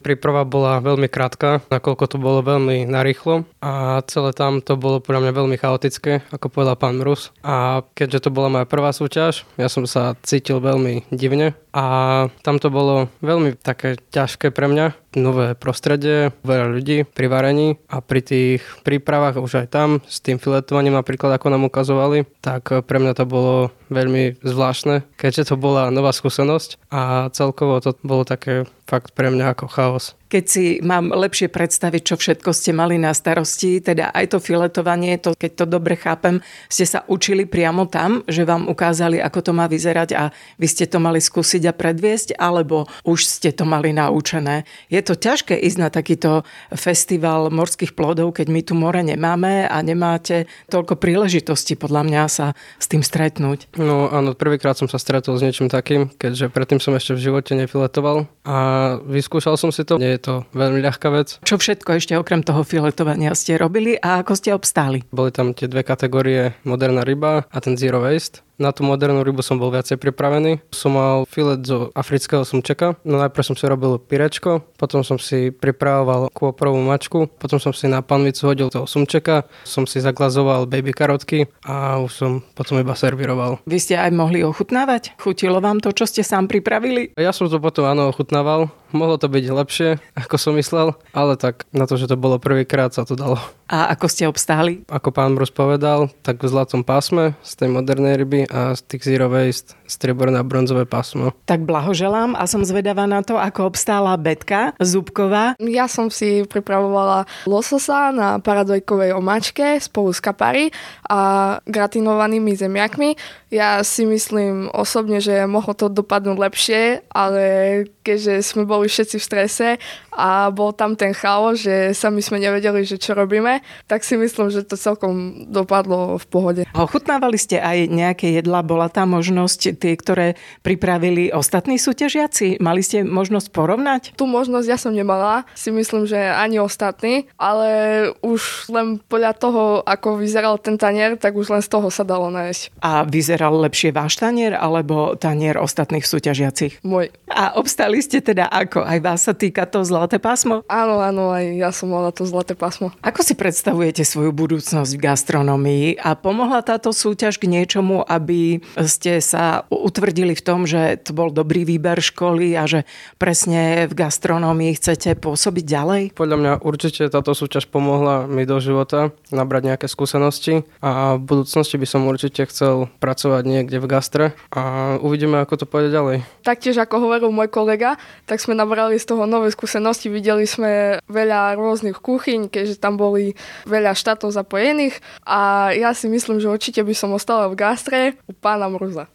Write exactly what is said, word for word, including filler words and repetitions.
Príprava bola veľmi krátka, nakoľko to bolo veľmi narýchlo a celé tam to bolo podľa mňa veľmi chaotické, ako povedal pán Mruz. A keďže to bola moja prvá súťaž, ja som sa cítil veľmi divne a tam to bolo veľmi také ťažké pre mňa. Nové prostredie, veľa ľudí pri varení a pri tých prípravách už aj tam s tým filetovaním napríklad, ako nám ukazovali, tak pre mňa to bolo veľmi zvláštne, keďže to bola nová skúsenosť a celkovo to bolo také fakt pre mňa ako chaos. Keď si mám lepšie predstaviť, čo všetko ste mali na starosti, teda aj to filetovanie, to, keď to dobre chápem, ste sa učili priamo tam, že vám ukázali, ako to má vyzerať a vy ste to mali skúsiť a predviesť, alebo už ste to mali naučené. Je to ťažké ísť na takýto festival morských plodov, keď my tu more nemáme a nemáte toľko príležitostí podľa mňa sa s tým stretnúť. No áno, prvýkrát som sa stretol s niečím takým, keďže predtým som ešte v živote nefiletoval a vyskúšal som si to. Nie je to veľmi ľahká vec. Čo všetko ešte okrem toho filetovania ste robili a ako ste obstáli? Boli tam tie dve kategórie, moderná ryba a ten zero waste. Na tú modernú rybu som bol viacej pripravený. Som mal filet zo afrického sumčeka. No najprv som si robil pirečko, potom som si pripravoval kôprovú mačku, potom som si na panvicu hodil toho sumčeka, som si zaglazoval baby karotky a už som potom iba servíroval. Vy ste aj mohli ochutnávať? Chutilo vám to, čo ste sám pripravili? Ja som to potom áno ochutnával. Mohlo to byť lepšie, ako som myslel, ale tak na to, že to bolo prvýkrát, sa to dalo. A ako ste obstáli? Ako pán Brus povedal, tak v zlatom pásme z tej modernej ryby a z tých zero waste strieborné a bronzové pásmo. Tak blahoželám a som zvedavá na to, ako obstála Betka Zúbková. Ja som si pripravovala lososa na paradojkovej omáčke spolu s kapari a gratinovanými zemiakmi. Ja si myslím osobne, že mohlo to dopadnúť lepšie, ale keďže sme boli všetci v strese a bol tam ten chaos, že sami sme nevedeli, že čo robíme, tak si myslím, že to celkom dopadlo v pohode. A ochutnávali ste aj nejaké jedlá? Bola tá možnosť, tie, ktoré pripravili ostatní súťažiaci? Mali ste možnosť porovnať? Tú možnosť ja som nemala. Si myslím, že ani ostatní, ale už len podľa toho, ako vyzeral ten tanier, tak už len z toho sa dalo nájsť. A vyzeral lepšie váš tanier alebo tanier ostatných súťažiacich? Môj. A obstali ste teda ako? Aj vás sa týka to zlaté pásmo? Áno, áno, aj ja som mala to zlaté pásmo. Ako si predstavujete svoju budúcnosť v gastronomii a pomohla táto súťaž k niečomu, aby ste sa utvrdili v tom, že to bol dobrý výber školy a že presne v gastronómii chcete pôsobiť ďalej? Podľa mňa určite táto súťaž pomohla mi do života nabrať nejaké skúsenosti a v budúcnosti by som určite chcel pracovať niekde v gastre a uvidíme, ako to pôjde ďalej. Taktiež, ako hovoril môj kolega, tak sme nabrali z toho nové skúsenosti. Videli sme veľa rôznych kuchyň, keďže tam boli veľa štátov zapojených a ja si myslím, že určite by som ostala v gastre u pána Mruza.